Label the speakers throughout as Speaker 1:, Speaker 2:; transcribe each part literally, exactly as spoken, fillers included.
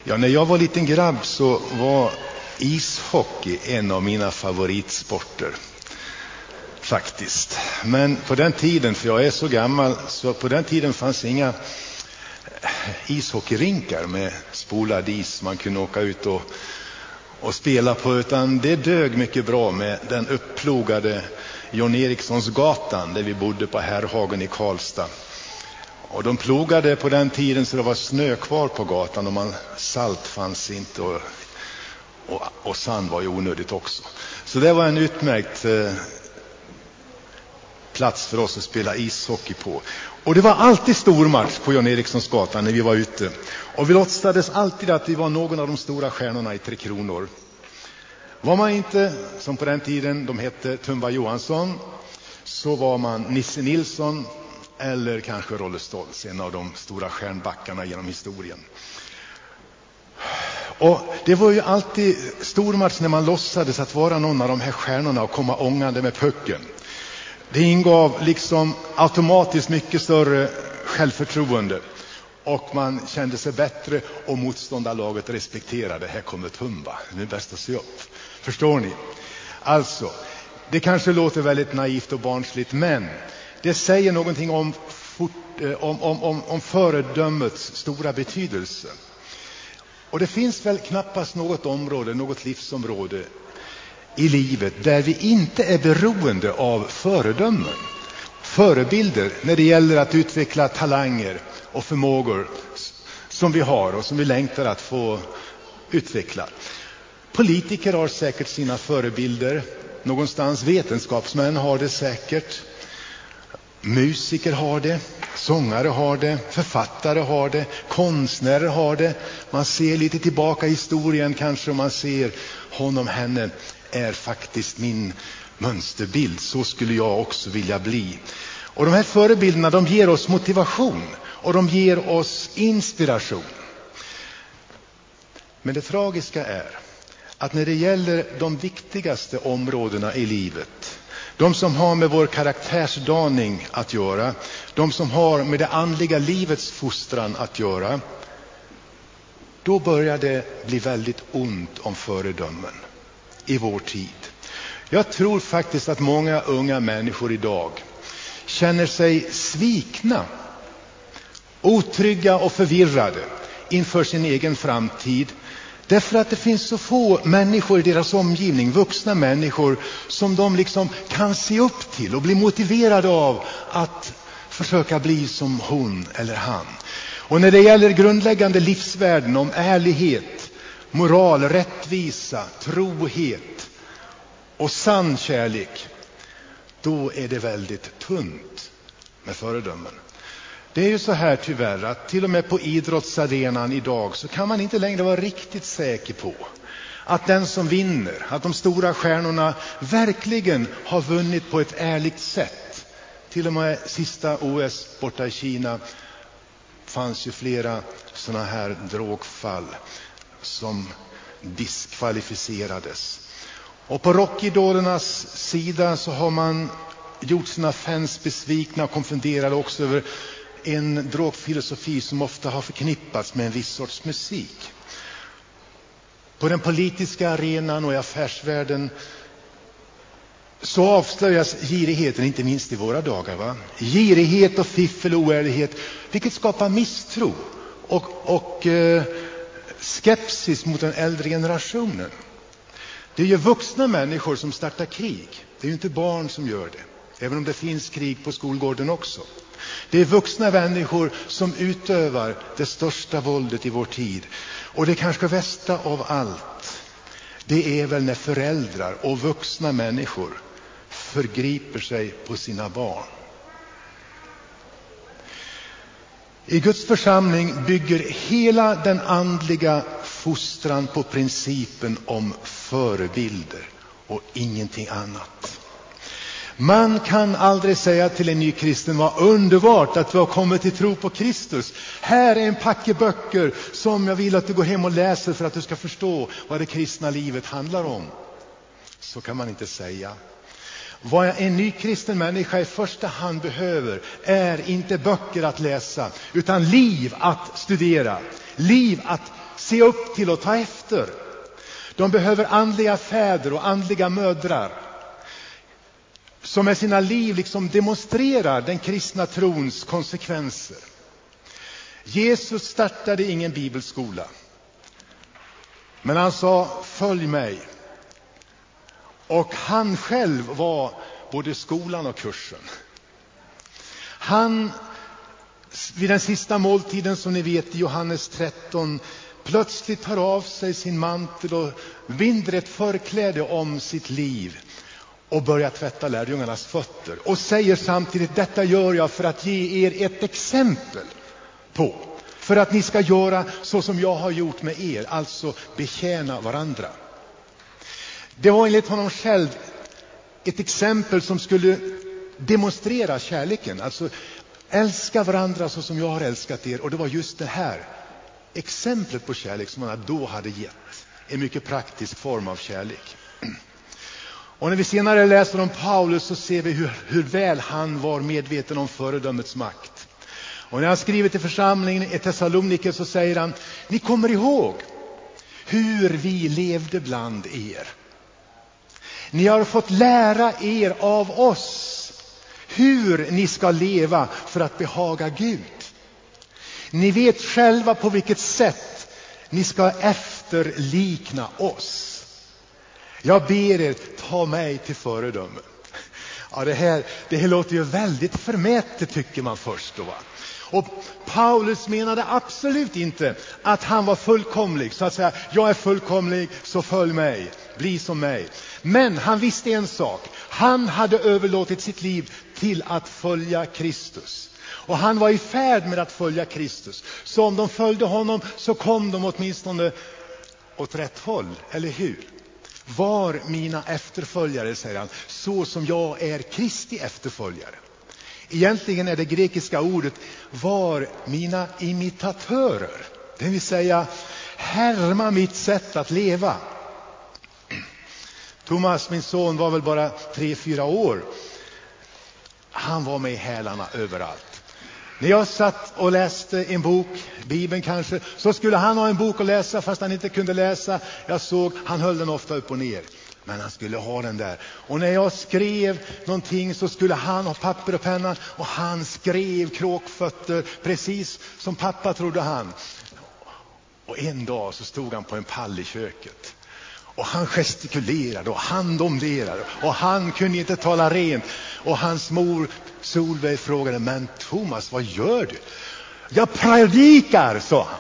Speaker 1: Ja, när jag var liten grabb så var ishockey en av mina favoritsporter. Faktiskt. Men på den tiden, för jag är så gammal, så på den tiden fanns inga ishockeyrinkar med spolad is man kunde åka ut och, och spela på, utan det dög mycket bra med den uppplogade John Erikssons gatan där vi bodde på Herrhagen i Karlstad. Och de plogade på den tiden så det var snö kvar på gatan och man, salt fanns inte och, och, och sand var ju onödigt också. Så det var en utmärkt eh, plats för oss att spela ishockey på. Och det var alltid stor match på John Erikssons gatan när vi var ute. Och vi låtsades alltid att vi var någon av de stora stjärnorna i Tre Kronor. Var man inte, som på den tiden de hette Tumba Johansson, så var man Nisse Nilsson eller kanske Rolle Stolz, en av de stora stjärnbackarna genom historien. Och det var ju alltid stor match när man låtsades att vara någon av de här stjärnorna och komma ångande med pucken. Det ingav liksom automatiskt mycket större självförtroende och man kände sig bättre och motståndarlaget respekterade. Här kommer Tumba, det är bäst att se upp. Förstår ni? Alltså, det kanske låter väldigt naivt och barnsligt, men det säger någonting om, fort, om, om, om, om föredömets stora betydelse. Och det finns väl knappast något område, något livsområde i livet där vi inte är beroende av föredömen, förebilder när det gäller att utveckla talanger och förmågor som vi har och som vi längtar att få utveckla. Politiker har säkert sina förebilder någonstans, vetenskapsmän har det säkert, musiker har det, sångare har det, författare har det, konstnärer har det. Man ser lite tillbaka i historien kanske och man ser honom, henne är faktiskt min mönsterbild. Så skulle jag också vilja bli. Och de här förebilderna, de ger oss motivation och de ger oss inspiration. Men det tragiska är att när det gäller de viktigaste områdena i livet, de som har med vår karaktärsdaning att göra, de som har med det andliga livets fostran att göra, då börjar det bli väldigt ont om föredömen i vår tid. Jag tror faktiskt att många unga människor idag känner sig svikna, otrygga och förvirrade inför sin egen framtid. Därför att det finns så få människor i deras omgivning, vuxna människor, som de liksom kan se upp till och bli motiverade av att försöka bli som hon eller han. Och när det gäller grundläggande livsvärden om ärlighet, moral, rättvisa, trohet och sann kärlek, då är det väldigt tunt med föredömen. Det är ju så här tyvärr att till och med på idrottsarenan idag så kan man inte längre vara riktigt säker på att den som vinner, att de stora stjärnorna verkligen har vunnit på ett ärligt sätt. Till och med sista O S borta i Kina fanns ju flera sådana här drogfall som diskvalificerades. Och på rockidolernas sida så har man gjort sina fans besvikna och konfunderade också över en drogfilosofi som ofta har förknippats med en viss sorts musik. På den politiska arenan och i affärsvärlden så avslöjas girigheten, inte minst i våra dagar. Va? Girighet och fiffel och oärlighet, vilket skapar misstro och, och eh, skepsis mot den äldre generationen. Det är ju vuxna människor som startar krig. Det är ju inte barn som gör det, även om det finns krig på skolgården också. Det är vuxna människor som utövar det största våldet i vår tid. Och det kanske värsta av allt, det är väl när föräldrar och vuxna människor förgriper sig på sina barn. I Guds församling bygger hela den andliga fostran på principen om förebilder och ingenting annat. Man kan aldrig säga till en ny kristen: vad underbart att du har kommit till tro på Kristus. Här är en packe böcker som jag vill att du går hem och läser för att du ska förstå vad det kristna livet handlar om. Så kan man inte säga. Vad en ny kristen människa i första hand behöver är inte böcker att läsa, utan liv att studera, liv att se upp till och ta efter. De behöver andliga fäder och andliga mödrar som med sina liv liksom demonstrerar den kristna trons konsekvenser. Jesus startade ingen bibelskola, men han sa följ mig. Och han själv var både skolan och kursen. Han, vid den sista måltiden som ni vet i Johannes tretton, plötsligt tar av sig sin mantel och binder ett förkläde om sitt liv och börjar tvätta lärjungarnas fötter. Och säger samtidigt, detta gör jag för att ge er ett exempel på. För att ni ska göra så som jag har gjort med er, alltså betjäna varandra. Det var enligt honom själv ett exempel som skulle demonstrera kärleken. Alltså älska varandra så som jag har älskat er. Och det var just det här exemplet på kärlek som han då hade gett. En mycket praktisk form av kärlek. Och när vi senare läser om Paulus så ser vi hur, hur väl han var medveten om föredömets makt. Och när han skriver till församlingen i Thessalonike så säger han, ni kommer ihåg hur vi levde bland er. Ni har fått lära er av oss hur ni ska leva för att behaga Gud. Ni vet själva på vilket sätt ni ska efterlikna oss. Jag ber er, ta mig till föredöme. Ja, det här, det här låter ju väldigt förmätet tycker man först då, va? Och Paulus menade absolut inte att han var fullkomlig. Så att säga, jag är fullkomlig, så följ mig, bli som mig. Men han visste en sak. Han hade överlåtit sitt liv till att följa Kristus. Och han var i färd med att följa Kristus. Så om de följde honom så kom de åtminstone åt rätt håll, eller hur? Var mina efterföljare, säger han, så som jag är Kristi efterföljare. Egentligen är det grekiska ordet var mina imitatörer. Det vill säga härma mitt sätt att leva. Thomas, min son, var väl bara tre, fyra år. Han var med i hälarna överallt. När jag satt och läste en bok, Bibeln kanske, så skulle han ha en bok att läsa fast han inte kunde läsa. Jag såg, han höll den ofta upp och ner. Men han skulle ha den där. Och när jag skrev någonting så skulle han ha papper och penna. Och han skrev kråkfötter precis som pappa trodde han. Och en dag så stod han på en pall i köket. Och han gestikulerade och han domderade. Och han kunde inte tala rent. Och hans mor Solveig frågade, men Thomas, vad gör du? Jag predikar, sa han.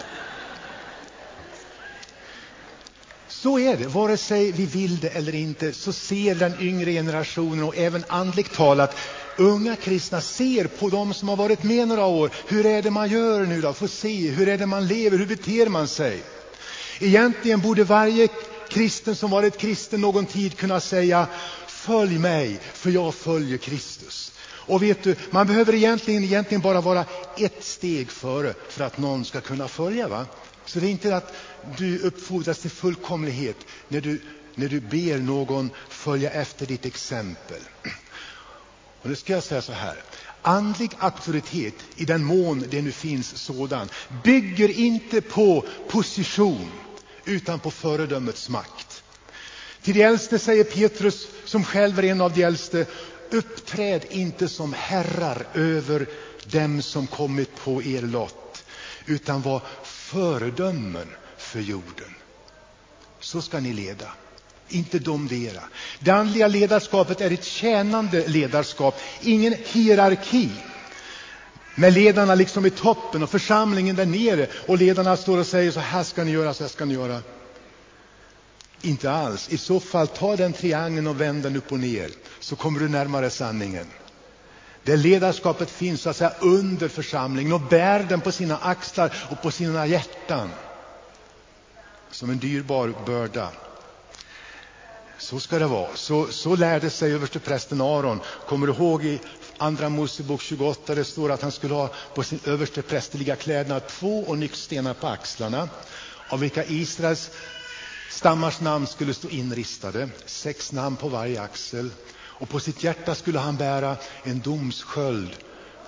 Speaker 1: Så är det, vare sig vi vill det eller inte, så ser den yngre generationen och även andligt talat, unga kristna ser på dem som har varit med några år. Hur är det man gör nu då? Få se, hur är det man lever? Hur beter man sig? Egentligen borde varje kristen som varit kristen någon tid kunna säga, följ mig, för jag följer Kristus. Och vet du, man behöver egentligen, egentligen bara vara ett steg före för att någon ska kunna följa, va? Så det är inte att du uppfordras till fullkomlighet när du, när du ber någon följa efter ditt exempel. Och nu ska jag säga så här. Andlig auktoritet, i den mån det nu finns sådan, bygger inte på position utan på föredömets makt. Till de äldste säger Petrus, som själv är en av de äldste, uppträd inte som herrar över dem som kommit på er lott, utan var föredömen för jorden. Så ska ni leda, inte domdera. Det andliga ledarskapet är ett tjänande ledarskap, ingen hierarki. Med ledarna liksom i toppen och församlingen där nere. Och ledarna står och säger, så här ska ni göra, så här ska ni göra. Inte alls. I så fall, ta den triangeln och vänd den upp och ner. Så kommer du närmare sanningen. Det ledarskapet finns så att säga under församlingen och bär den på sina axlar och på sina hjärtan. Som en dyrbar börda. Så ska det vara. Så, så lärde sig översteprästen Aron. Kommer du ihåg i andra Mosebok tjugoåtta, det står att han skulle ha på sin översteprästerliga klädnad två onyxstenar på axlarna, av vilka Israels stammars namn skulle stå inristade, sex namn på varje axel. Och på sitt hjärta skulle han bära en domsköld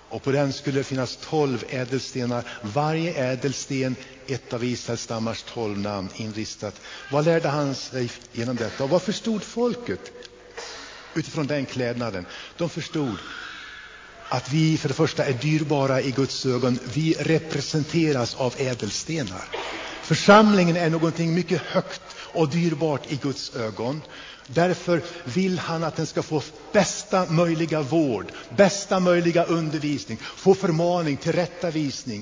Speaker 1: Och på den skulle det finnas tolv ädelstenar. Varje ädelsten, ett av Israels stammars tolv namn inristat. Vad lärde han sig genom detta? Och vad förstod folket utifrån den klädnaden? De förstod att vi för det första är dyrbara i Guds ögon. Vi representeras av ädelstenar. Församlingen är någonting mycket högt och dyrbart i Guds ögon. Därför vill han att den ska få bästa möjliga vård, bästa möjliga undervisning, få förmaning, tillrättavisning,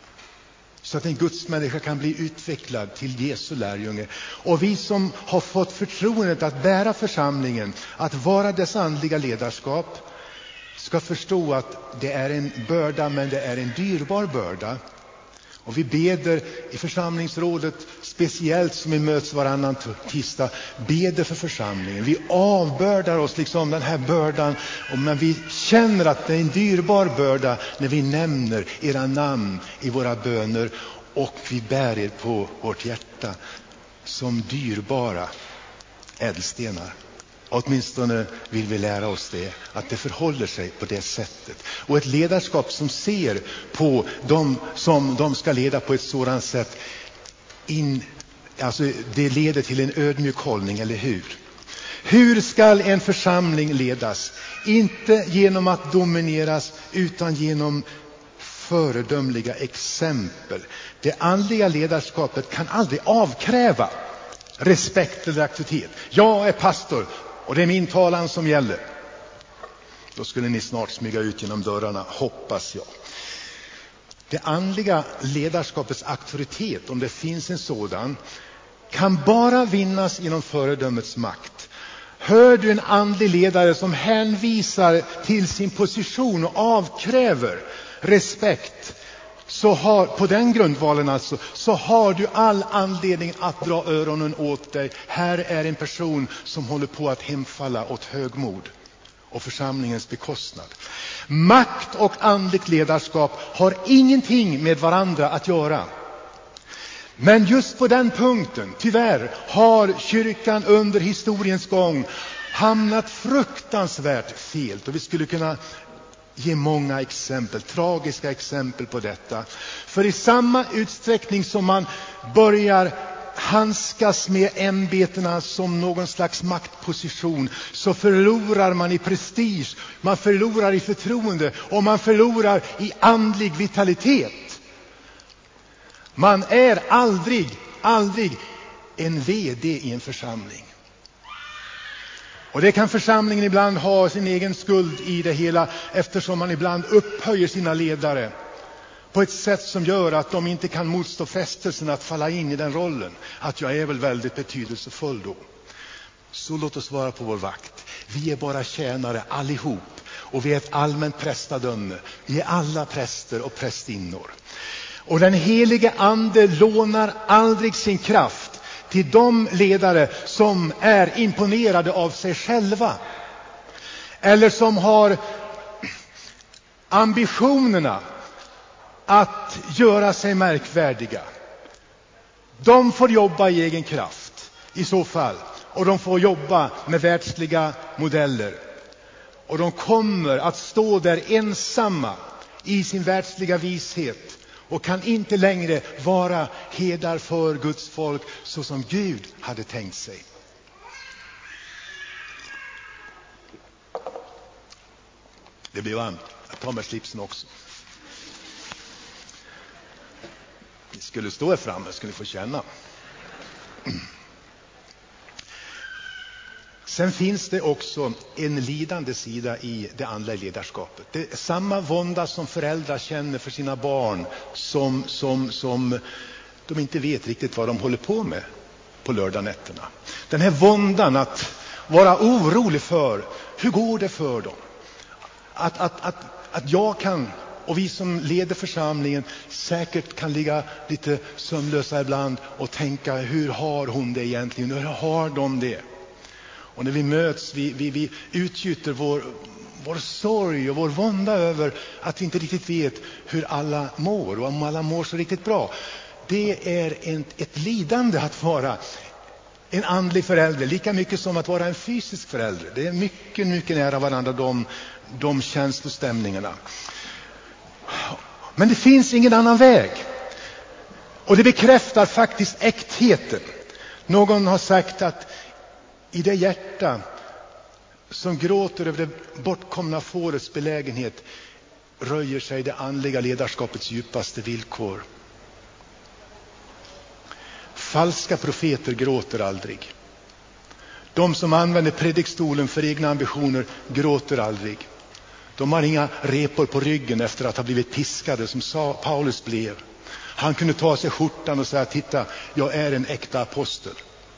Speaker 1: så att en Guds människa kan bli utvecklad till Jesu lärjunge. Och vi som har fått förtroendet att bära församlingen, att vara dess andliga ledarskap, ska förstå att det är en börda, men det är en dyrbar börda. Och vi beder i församlingsrådet, speciellt som vi möts varannan tisdag, beder för församlingen. Vi avbördar oss liksom den här bördan, och men vi känner att det är en dyrbar börda när vi nämner era namn i våra böner, och vi bär er på vårt hjärta som dyrbara ädelstenar. Åtminstone vill vi lära oss det, att det förhåller sig på det sättet. Och ett ledarskap som ser på dem som de ska leda på ett sådant sätt, in, alltså det leder till en ödmjuk hållning, eller hur? Hur ska en församling ledas? Inte genom att domineras, utan genom föredömliga exempel. Det andliga ledarskapet kan aldrig avkräva respekt eller auktoritet. Jag är pastor och det är min talan som gäller. Då skulle ni snart smyga ut genom dörrarna, hoppas jag. Det andliga ledarskapets auktoritet, om det finns en sådan, kan bara vinnas genom föredömets makt. Hör du en andlig ledare som hänvisar till sin position och avkräver respekt, så har, på den grundvalen alltså, så har du all anledning att dra öronen åt dig. Här är en person som håller på att hemfalla åt högmod och församlingens bekostnad. Makt och andligt ledarskap har ingenting med varandra att göra. Men just på den punkten, tyvärr, har kyrkan under historiens gång hamnat fruktansvärt fel. Och vi skulle kunna ge många exempel, tragiska exempel på detta. För i samma utsträckning som man börjar handskas med ämbetena som någon slags maktposition, så förlorar man i prestige, man förlorar i förtroende och man förlorar i andlig vitalitet. Man är aldrig, aldrig en vd i en församling. Och det kan församlingen ibland ha sin egen skuld i det hela, eftersom man ibland upphöjer sina ledare på ett sätt som gör att de inte kan motstå frestelsen att falla in i den rollen. Att jag är väl väldigt betydelsefull då. Så låt oss vara på vår vakt. Vi är bara tjänare allihop, och vi är ett allmänt prästadöme. Vi är alla präster och prästinnor. Och den helige ande lånar aldrig sin kraft till de ledare som är imponerade av sig själva, eller som har ambitionerna att göra sig märkvärdiga. De får jobba i egen kraft i så fall, och de får jobba med världsliga modeller. Och de kommer att stå där ensamma i sin världsliga vishet och kan inte längre vara herdar för Guds folk så som Gud hade tänkt sig. Det blir varmt. Jag tar med slipsen också. Ni skulle stå här framme, skulle ni få känna. Sen finns det också en lidande sida i det andliga ledarskapet. Det är samma vånda som föräldrar känner för sina barn, som, som, som de inte vet riktigt vad de håller på med på lördagnätterna. Den här våndan att vara orolig för, hur går det för dem? Att, att, att, att jag kan, och vi som leder församlingen säkert kan ligga lite sömnlösa ibland och tänka, hur har hon det egentligen? Hur har de det? Och när vi möts, vi, vi, vi utgjuter vår, vår sorg och vår vånda över att vi inte riktigt vet hur alla mår, och om alla mår så riktigt bra. Det är en, ett lidande att vara en andlig förälder, lika mycket som att vara en fysisk förälder. Det är mycket, mycket nära varandra, de, de känslostämningarna. Men det finns ingen annan väg. Och det bekräftar faktiskt äktheten. Någon har sagt att i det hjärta som gråter över det bortkomna fårets belägenhet röjer sig det andliga ledarskapets djupaste villkor. Falska profeter gråter aldrig. De som använder predikstolen för egna ambitioner gråter aldrig. De har inga repor på ryggen efter att ha blivit piskade som Paulus blev. Han kunde ta sig skjortan och säga: titta, jag är en äkta apostel.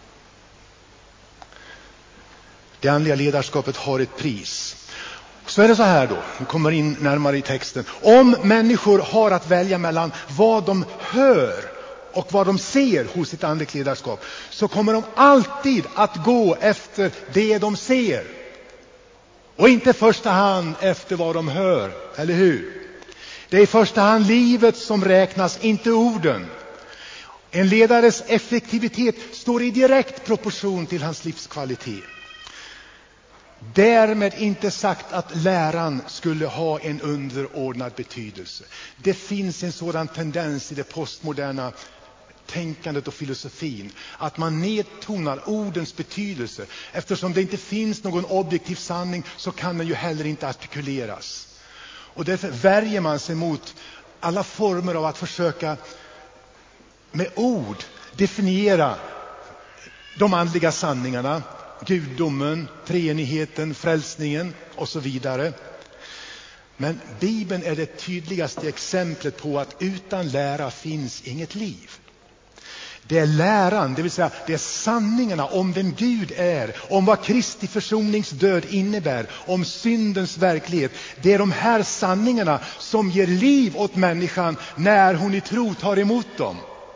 Speaker 1: Det andliga ledarskapet har ett pris. Så är det så här då, vi kommer in närmare i texten. Om människor har att välja mellan vad de hör och vad de ser hos sitt andligt ledarskap, så kommer de alltid att gå efter det de ser. Och inte i första hand efter vad de hör, eller hur? Det är i första hand livet som räknas, inte orden. En ledares effektivitet står i direkt proportion till hans livskvalitet. Därmed inte sagt att läran skulle ha en underordnad betydelse. Det finns en sådan tendens i det postmoderna tänkandet och filosofin att man nedtonar ordens betydelse. Eftersom det inte finns någon objektiv sanning så kan den ju heller inte artikuleras. Och därför värjer man sig mot alla former av att försöka med ord definiera de andliga sanningarna, gudomen, treenigheten, frälsningen och så vidare. Men Bibeln är det tydligaste exemplet på att utan lära finns inget liv. Det är läran, det vill säga det är sanningarna om vem Gud är, om vad Kristi försoningsdöd innebär, om syndens verklighet. Det är de här sanningarna som ger liv åt människan när hon i tro tar emot dem.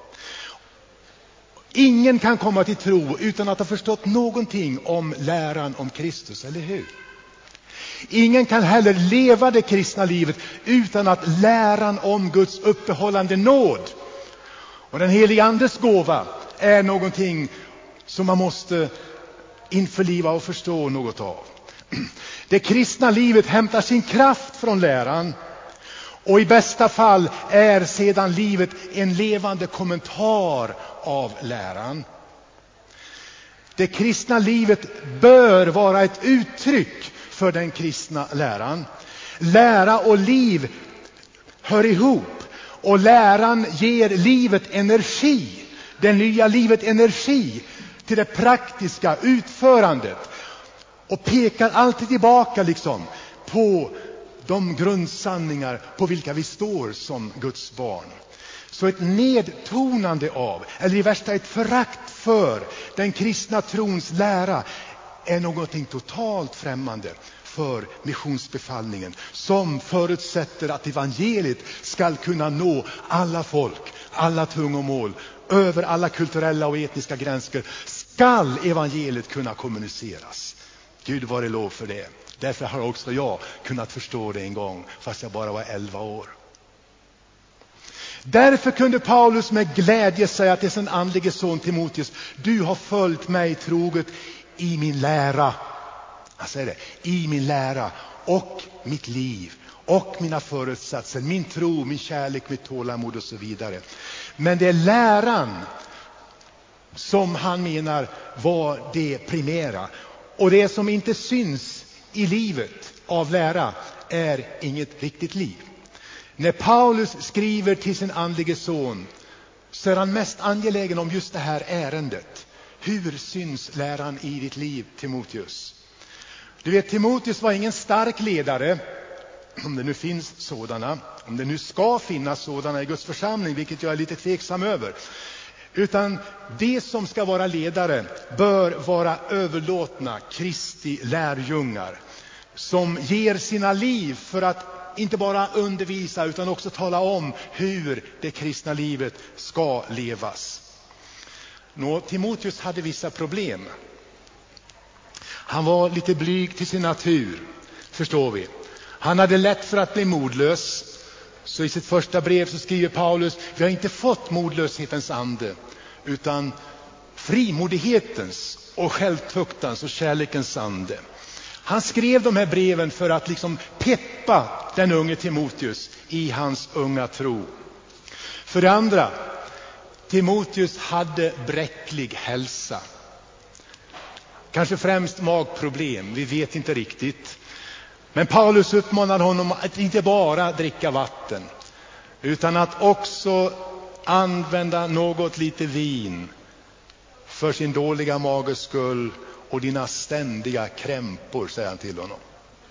Speaker 1: Ingen kan komma till tro utan att ha förstått någonting om läran om Kristus, eller hur? Ingen kan heller leva det kristna livet utan att läran om Guds uppehållande nåd och den helige Andes gåva är någonting som man måste införliva och förstå något av. Det kristna livet hämtar sin kraft från läran, och i bästa fall är sedan livet en levande kommentar av läran. Det kristna livet bör vara ett uttryck för den kristna läran. Lära och liv hör ihop. Och läran ger livet energi. Det nya livet energi till det praktiska utförandet. Och pekar alltid tillbaka liksom på de grundsanningar på vilka vi står som Guds barn. Så ett nedtonande av, eller i värsta ett förakt för den kristna trons lära är någonting totalt främmande för missionsbefallningen, som förutsätter att evangeliet ska kunna nå alla folk, alla tungomål, över alla kulturella och etniska gränser skall evangeliet kunna kommuniceras. Gud vare lov för det. Därför har också jag kunnat förstå det en gång, fast jag bara var elva år. Därför kunde Paulus med glädje säga till sin andlige son Timoteus: du har följt mig troget i min lära. Han säger det, i min lära och mitt liv och mina förutsatser, min tro, min kärlek, mitt tålamod och så vidare. Men det är läran som han menar var det primära. Och det som inte syns i livet av lära är inget riktigt liv. När Paulus skriver till sin andlige son så är han mest angelägen om just det här ärendet. Hur syns läran i ditt liv, Timoteus? Du vet, Timoteus var ingen stark ledare, om det nu finns sådana, om det nu ska finnas sådana i Guds församling, vilket jag är lite tveksam över. Utan det som ska vara ledare bör vara överlåtna Kristi lärjungar som ger sina liv för att inte bara undervisa utan också tala om hur det kristna livet ska levas. Nå, Timoteus hade vissa problem. Han var lite blyg till sin natur, förstår vi. Han hade lätt för att bli modlös. Så i sitt första brev så skriver Paulus: vi har inte fått modlöshetens ande, utan frimodighetens och självtuktans och kärlekens ande. Han skrev de här breven för att liksom peppa den unge Timoteus i hans unga tro. För det andra, Timoteus hade bräcklig hälsa. Kanske främst magproblem, vi vet inte riktigt. Men Paulus uppmanade honom att inte bara dricka vatten, utan att också använda något lite vin för sin dåliga mages skull och dina ständiga krämpor, säger han till honom.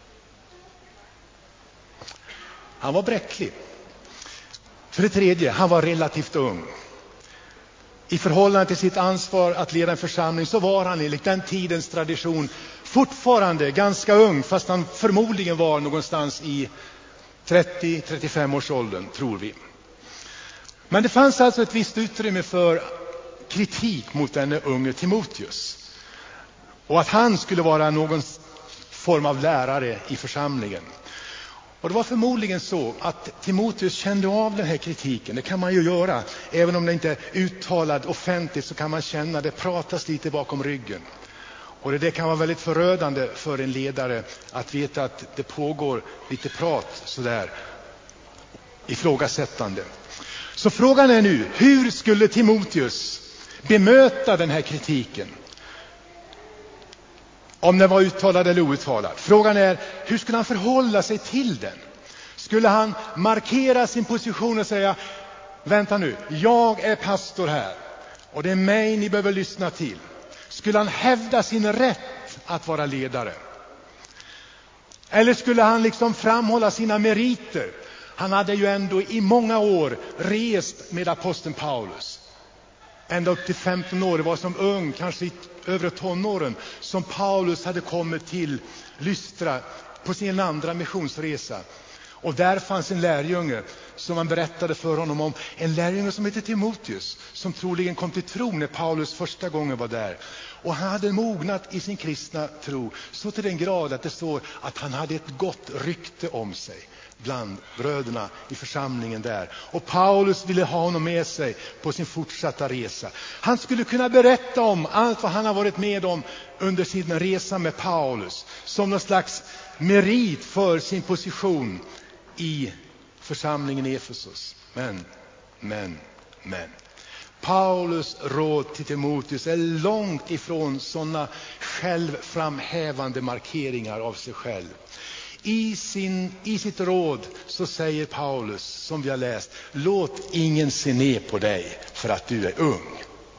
Speaker 1: Han var bräcklig. För det tredje, han var relativt ung. I förhållande till sitt ansvar att leda en församling så var han enligt den tidens tradition fortfarande ganska ung, fast han förmodligen var någonstans i trettio till trettiofem års åldern, tror vi. Men det fanns alltså ett visst utrymme för kritik mot denne unge Timoteus. Och att han skulle vara någon form av lärare i församlingen. Och det var förmodligen så att Timoteus kände av den här kritiken. Det kan man ju göra. Även om det inte är uttalad offentligt så kan man känna det pratas lite bakom ryggen. Och det kan vara väldigt förödande för en ledare att veta att det pågår lite prat sådär ifrågasättande. Så frågan är nu, hur skulle Timoteus bemöta den här kritiken? Om den var uttalad eller outtalad. Frågan är, hur skulle han förhålla sig till den? Skulle han markera sin position och säga, vänta nu, jag är pastor här och det är mig ni behöver lyssna till. Skulle han hävda sin rätt att vara ledare? Eller skulle han liksom framhålla sina meriter? Han hade ju ändå i många år rest med aposteln Paulus. Ända upp till femton år, det var som ung, kanske i övre tonåren, som Paulus hade kommit till Lystra på sin andra missionsresa. Och där fanns en lärjunge som man berättade för honom om. En lärjunge som heter Timoteus, som troligen kom till tro när Paulus första gången var där. Och han hade mognat i sin kristna tro så till den grad att det står att han hade ett gott rykte om sig bland bröderna i församlingen där. Och Paulus ville ha honom med sig på sin fortsatta resa. Han skulle kunna berätta om allt vad han har varit med om under sin resa med Paulus, som någon slags merit för sin position i församlingen i Efesus. Men, men, men. Paulus råd till Timoteus är långt ifrån sådana självframhävande markeringar av sig själv. I, sin, I sitt råd så säger Paulus, som vi har läst, låt ingen se ner på dig för att du är ung.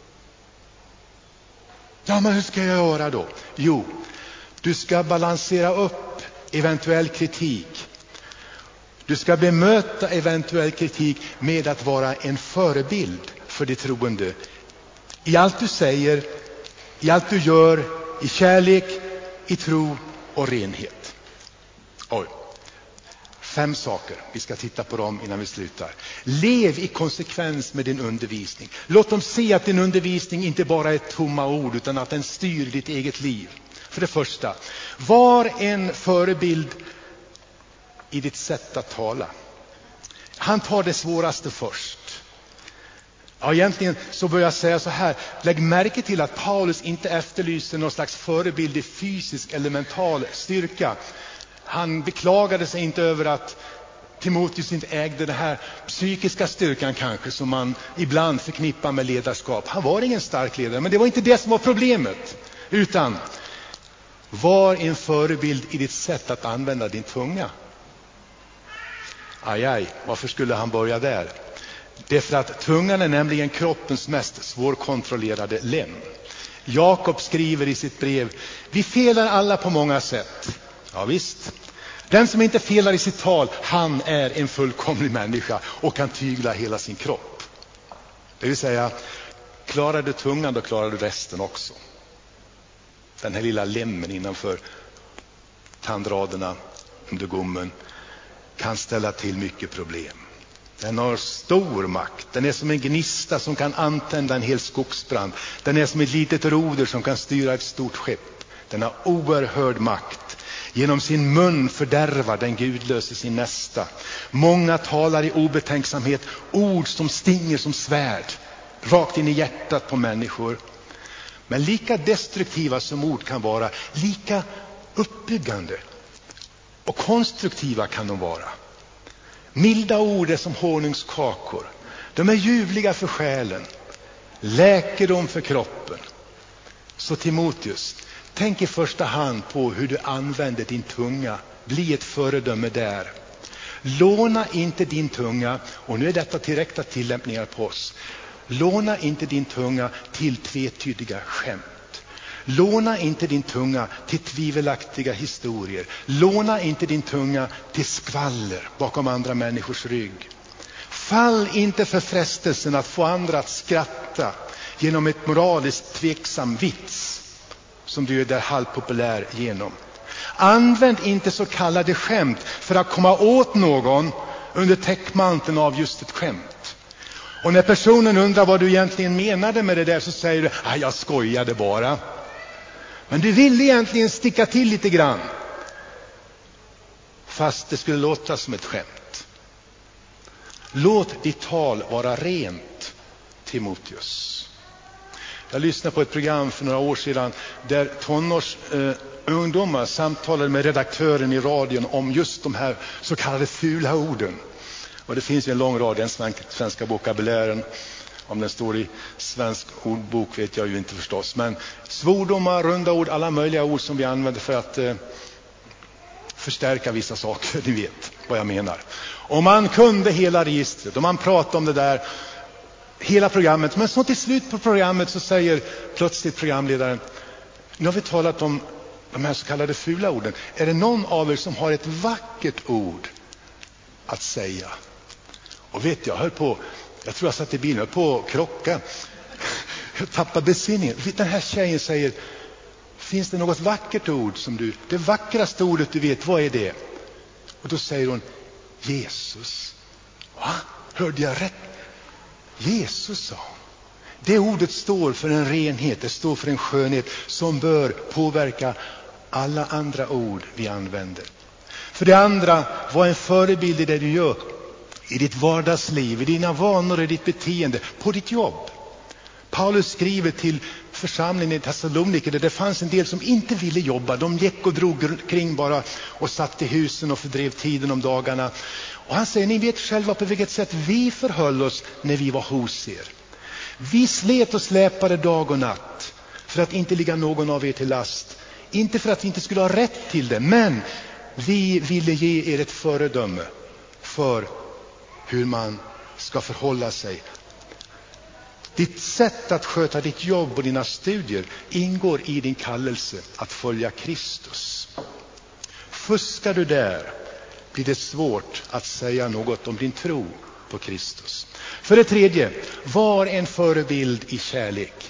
Speaker 1: Ja, men hur ska jag göra då? Jo, du ska balansera upp eventuell kritik. Du ska bemöta eventuell kritik med att vara en förebild för de troende. I allt du säger, i allt du gör, i kärlek, i tro och renhet. Oj. Fem saker. Vi ska titta på dem innan vi slutar. Lev i konsekvens med din undervisning. Låt dem se att din undervisning inte bara är tomma ord utan att den styr ditt eget liv. För det första, var en förebild i ditt sätt att tala. Han tar det svåraste först. Ja, egentligen så bör jag säga så här. Lägg märke till att Paulus inte efterlyser någon slags förebild i fysisk eller mental styrka. Han beklagade sig inte över att Timoteus inte ägde den här psykiska styrkan kanske som man ibland förknippar med ledarskap. Han var ingen stark ledare, men det var inte det som var problemet. Utan var en förebild i ditt sätt att använda din tunga. Aj, aj, varför skulle han börja där? Det är för att tungan är nämligen kroppens mest svårkontrollerade lem. Jakob skriver i sitt brev, vi felar alla på många sätt. Ja visst. Den som inte felar i sitt tal, han är en fullkomlig människa och kan tygla hela sin kropp. Det vill säga, klarar du tungan då klarar du resten också. Den här lilla lemmen innanför tandraderna under gommen kan ställa till mycket problem. Den har stor makt. Den är som en gnista som kan antända en hel skogsbrand. Den är som ett litet roder som kan styra ett stort skepp. Den har oerhörd makt. Genom sin mun fördärvar den gudlöse sin nästa. Många talar i obetänksamhet ord som stinger som svärd rakt in i hjärtat på människor. Men lika destruktiva som ord kan vara, lika uppbyggande Och konstruktiva kan de vara. Milda ord är som honungskakor. De är ljuvliga för själen. Läkedom för kroppen. Så Timoteus, tänk i första hand på hur du använder din tunga. Bli ett föredöme där. Låna inte din tunga, och nu är detta direkta tillämpningar på oss. Låna inte din tunga till tvetydiga skämt. Låna inte din tunga till tvivelaktiga historier. Låna inte din tunga till skvaller bakom andra människors rygg. Fall inte för frestelsen att få andra att skratta genom ett moraliskt tveksam vits som du är där halvpopulär genom. Använd inte så kallade skämt för att komma åt någon under täckmanteln av just ett skämt. Och när personen undrar vad du egentligen menade med det där, så säger du: ah, jag skojade bara. Men du vill egentligen sticka till lite grann, fast det skulle låta som ett skämt. Låt ditt tal vara rent, Timoteus. Jag lyssnade på ett program för några år sedan där tonårs eh, ungdomar samtalade med redaktören i radion om just de här så kallade fula orden. Och det finns ju en lång rad, den svenska vokabulären. Om den står i svensk ordbok vet jag ju inte förstås. Men svordomar, runda ord, alla möjliga ord som vi använder för att eh, förstärka vissa saker. Ni vet vad jag menar. Och man kunde hela registret och man pratade om det där hela programmet. Men så till slut på programmet så säger plötsligt programledaren: nu har vi talat om de här så kallade fula orden. Är det någon av er som har ett vackert ord att säga? Och vet jag, höll på, jag tror jag satt i bilen, höll på att krocka. Jag tappade besinningen. Den här tjejen säger: finns det något vackert ord som du, det vackraste ordet du vet, vad är det? Och då säger hon: Jesus. Va? Hörde jag rätt? Jesus, sa hon. Det ordet står för en renhet, det står för en skönhet som bör påverka alla andra ord vi använder. För det andra, var en förebild i det du gör, i ditt vardagsliv, i dina vanor, i ditt beteende, på ditt jobb. Paulus skriver till församlingen i Thessaloniki där det fanns en del som inte ville jobba. De gick och drog kring bara och satt i husen och fördrev tiden om dagarna. Och han säger: ni vet själva på vilket sätt vi förhöll oss när vi var hos er. Vi slet och släpade dag och natt för att inte ligga någon av er till last. Inte för att vi inte skulle ha rätt till det, men vi ville ge er ett föredöme för hur man ska förhålla sig. Ditt sätt att sköta ditt jobb och dina studier ingår i din kallelse att följa Kristus. Fuskar du där blir det svårt att säga något om din tro på Kristus. För det tredje, var en förebild i kärlek.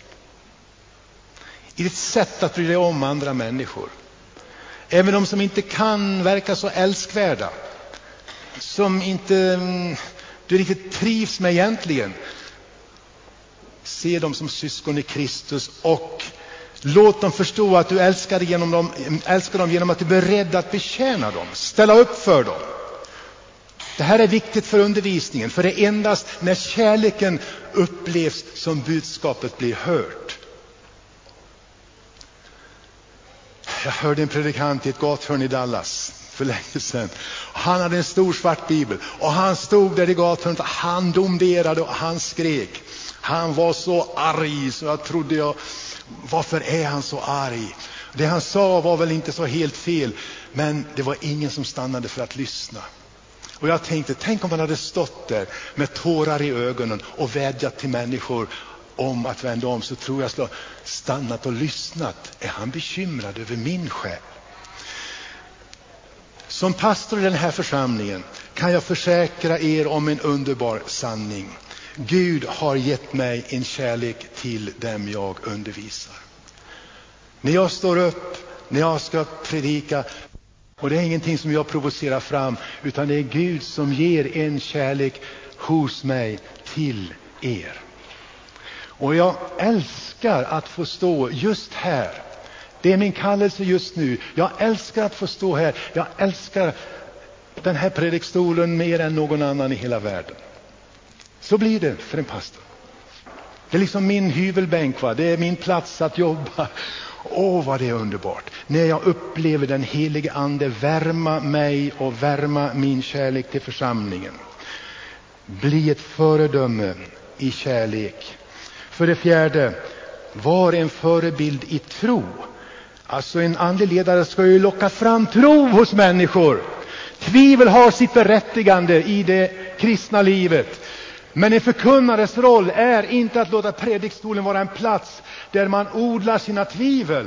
Speaker 1: I ditt sätt att bry dig om andra människor. Även de som inte kan verka så älskvärda. Som inte mm, du riktigt trivs med egentligen. Se dem som syskon i Kristus och låt dem förstå att du älskar, genom dem, älskar dem genom att du är beredd att betjäna dem. Ställa upp för dem. Det här är viktigt för undervisningen, för det är endast när kärleken upplevs som budskapet blir hört. Jag hörde en predikant i ett gathörn i Dallas för länge sedan. Han hade en stor svart bibel och han stod där i gathörnet och han domderade och han skrek. Han var så arg så jag trodde jag, varför är han så arg? Det han sa var väl inte så helt fel, men det var ingen som stannade för att lyssna. Och jag tänkte, tänk om han hade stått där med tårar i ögonen och vädjat till människor om att vända om, så tror jag skulle ha stannat och lyssnat. Är han bekymrad över min själ? Som pastor i den här församlingen kan jag försäkra er om en underbar sanning. Gud har gett mig en kärlek till dem jag undervisar. När jag står upp, när jag ska predika, och det är ingenting som jag provocerar fram, utan det är Gud som ger en kärlek hos mig till er. Och jag älskar att få stå just här. Det är min kallelse just nu. Jag älskar att få stå här. Jag älskar den här predikstolen mer än någon annan i hela världen. Så blir det för en pastor. Det är liksom min hyvelbänk, va? Det är min plats att jobba. Åh, vad det är underbart. När jag upplever den helige ande värma mig och värma min kärlek till församlingen. Bli ett föredöme i kärlek. För det fjärde, var en förebild i tro. Alltså en andlig ledare ska ju locka fram tro hos människor. Tvivel har sitt berättigande i det kristna livet. Men en förkunnares roll är inte att låta predikstolen vara en plats där man odlar sina tvivel,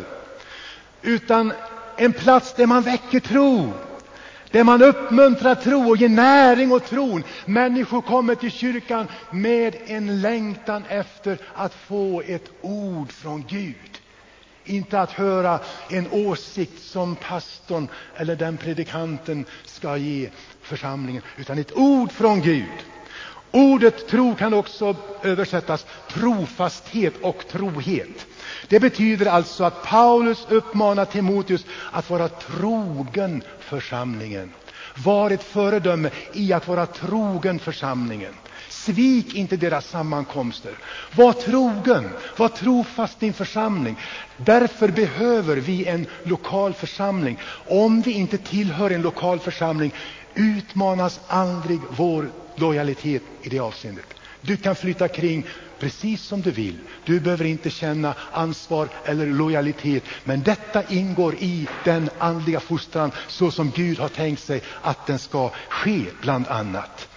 Speaker 1: utan en plats där man väcker tro, där man uppmuntrar tro och ger näring åt tron. Människor kommer till kyrkan med en längtan efter att få ett ord från Gud. Inte att höra en åsikt som pastorn eller den predikanten ska ge församlingen, utan ett ord från Gud. Ordet tro kan också översättas trofasthet och trohet. Det betyder alltså att Paulus uppmanar Timoteus att vara trogen församlingen. Var ett föredöme i att vara trogen församlingen. Svik inte deras sammankomster. Var trogen, var trofast din församling. Därför behöver vi en lokal församling. Om vi inte tillhör en lokal församling utmanas aldrig vår lojalitet i det avseendet. Du kan flytta kring precis som du vill. Du behöver inte känna ansvar eller lojalitet. Men detta ingår i den andliga fostran så som Gud har tänkt sig att den ska ske bland annat.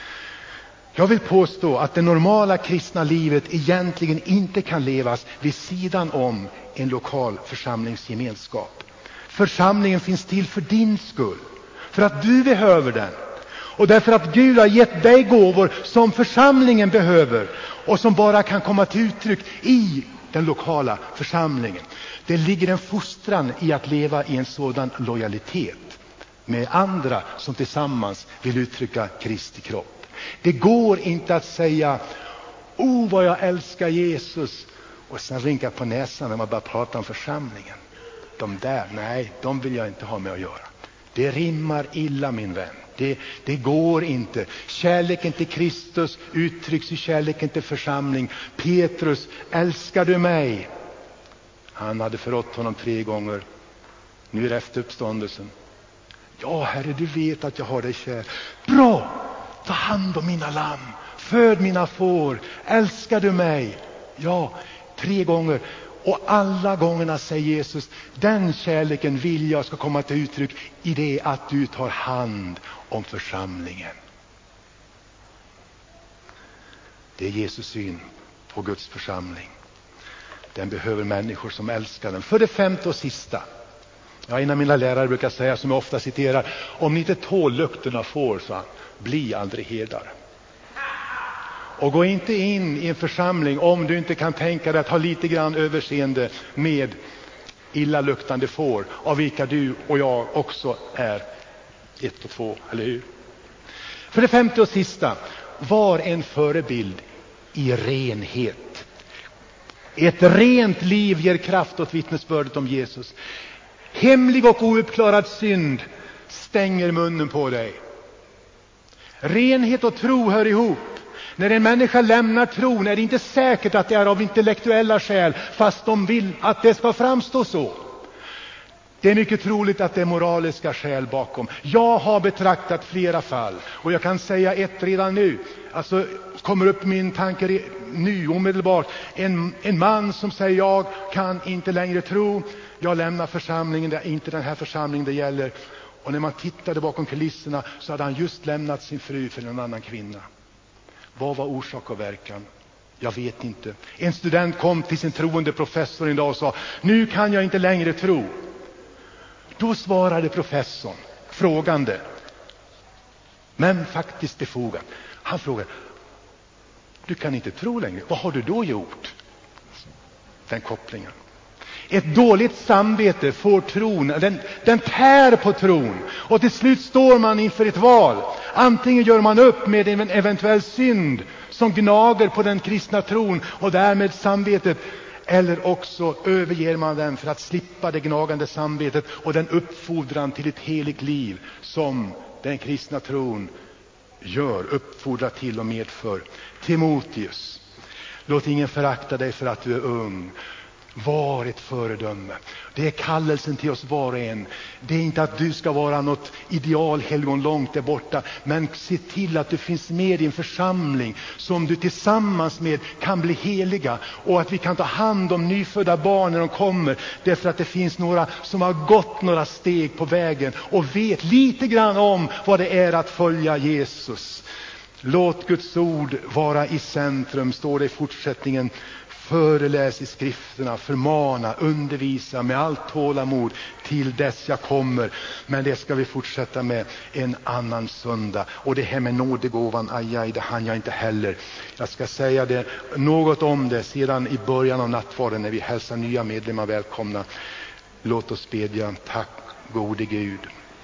Speaker 1: Jag vill påstå att det normala kristna livet egentligen inte kan levas vid sidan om en lokal församlingsgemenskap. Församlingen finns till för din skull. För att du behöver den. Och därför att Gud har gett dig gåvor som församlingen behöver. Och som bara kan komma till uttryck i den lokala församlingen. Det ligger en fostran i att leva i en sådan lojalitet med andra som tillsammans vill uttrycka Kristi kropp. Det går inte att säga, oh vad jag älskar Jesus, och sen rynka på näsan när man bara pratar om församlingen. De där, nej, de vill jag inte ha med att göra. Det rimmar illa, min vän. Det, det går inte. Kärleken till Kristus uttrycks i kärleken till församling. Petrus, älskar du mig? Han hade förrått honom tre gånger. Nu är det efter uppståndelsen. Ja, Herre, du vet att jag har dig kär. Bra! Ta hand om mina lamm. Föd mina får. Älskar du mig? Ja, tre gånger. Och alla gångerna säger Jesus, den kärleken vill jag ska komma till uttryck i det att du tar hand om församlingen. Det är Jesus syn på Guds församling. Den behöver människor som älskar den. För det femte och sista. Ja, en av mina lärare brukar säga, som jag ofta citerar, om ni inte tål lukten av får, så bli aldrig herdar. Och gå inte in i en församling om du inte kan tänka dig att ha lite grann överseende med illaluktande får, av vilka du och jag också är ett och två, eller hur? För det femte och sista, var en förebild i renhet. Ett rent liv ger kraft åt vittnesbördet om Jesus. Hemlig och ouppklarad synd stänger munnen på dig. Renhet och tro hör ihop. När en människa lämnar tron är det inte säkert att det är av intellektuella skäl, fast de vill att det ska framstå så. Det är mycket troligt att det är moraliska skäl bakom. Jag har betraktat flera fall, och jag kan säga ett redan nu. Alltså kommer upp min tanke nu omedelbart. En, en man som säger, jag kan inte längre tro. Jag lämnar församlingen, det är inte den här församlingen det gäller. Och när man tittade bakom kulisserna så hade han just lämnat sin fru för en annan kvinna. Vad var orsak och verkan? Jag vet inte. En student kom till sin troende professor en dag och sa, nu kan jag inte längre tro. Då svarade professorn frågande, men faktiskt befogat. Han frågade, du kan inte tro längre. Vad har du då gjort? Den kopplingen. Ett dåligt samvete får tron, den, den tär på tron. Och till slut står man inför ett val. Antingen gör man upp med en eventuell synd som gnager på den kristna tron och därmed samvetet. Eller också överger man den för att slippa det gnagande samvetet och den uppfordran till ett heligt liv som den kristna tron gör, uppfordrar till och medför. Timoteus, Låt ingen förakta dig för att du är ung. Var ett föredöme. Det är kallelsen till oss var och en. Det är inte att du ska vara något idealhelgon långt där borta, men se till att du finns med i en församling som du tillsammans med kan bli heliga, och att vi kan ta hand om nyfödda barn när de kommer, därför att det finns några som har gått några steg på vägen och vet lite grann om vad det är att följa Jesus. Låt Guds ord vara i centrum, står det i fortsättningen. Föreläs i skrifterna, förmana, undervisa med allt tålamod till dess jag kommer. Men det ska vi fortsätta med en annan söndag. Och det här med nådegåvan, aj, aj, det hann jag inte heller. Jag ska säga det, något om det sedan i början av nattvarden när vi hälsar nya medlemmar välkomna. Låt oss bedja. Tack gode Gud.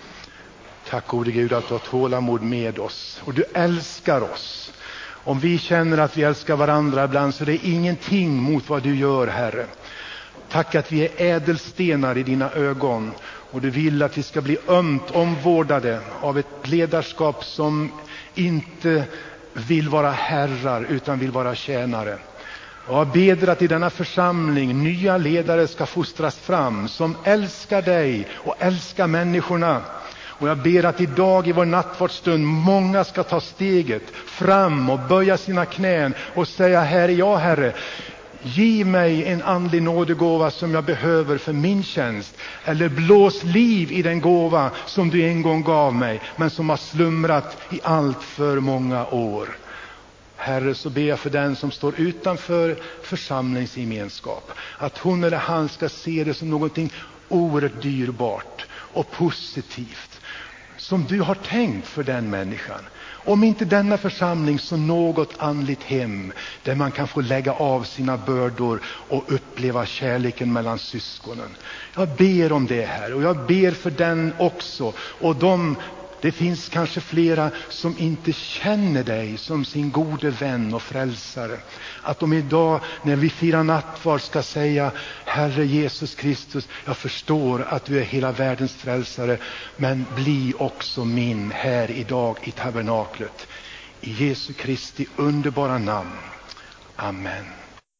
Speaker 1: Tack gode Gud att du har tålamod med oss och du älskar oss. Om vi känner att vi älskar varandra ibland, så det är ingenting mot vad du gör, Herre. Tack att vi är ädelstenar i dina ögon, och du vill att vi ska bli ömt omvårdade av ett ledarskap som inte vill vara herrar utan vill vara tjänare. Och jag ber att i denna församling nya ledare ska fostras fram som älskar dig och älskar människorna. Och jag ber att idag i vår nattvardsstund många ska ta steget fram och böja sina knän och säga: här är jag, Herre. Ge mig en andlig nådegåva som jag behöver för min tjänst. Eller blås liv i den gåva som du en gång gav mig, men som har slumrat i allt för många år. Herre, så ber jag för den som står utanför församlingsgemenskap, att hon eller han ska se det som någonting oerhört dyrbart och positivt som du har tänkt för den människan. Om inte denna församling, så något andligt hem där man kan få lägga av sina bördor och uppleva kärleken mellan syskonen. Jag ber om det här, och jag ber för den också. Och de, det finns kanske flera som inte känner dig som sin gode vän och frälsare. Att de idag när vi firar nattvard ska säga: Herre Jesus Kristus, jag förstår att du är hela världens frälsare, men bli också min här idag i tabernaklet. I Jesu Kristi underbara namn. Amen.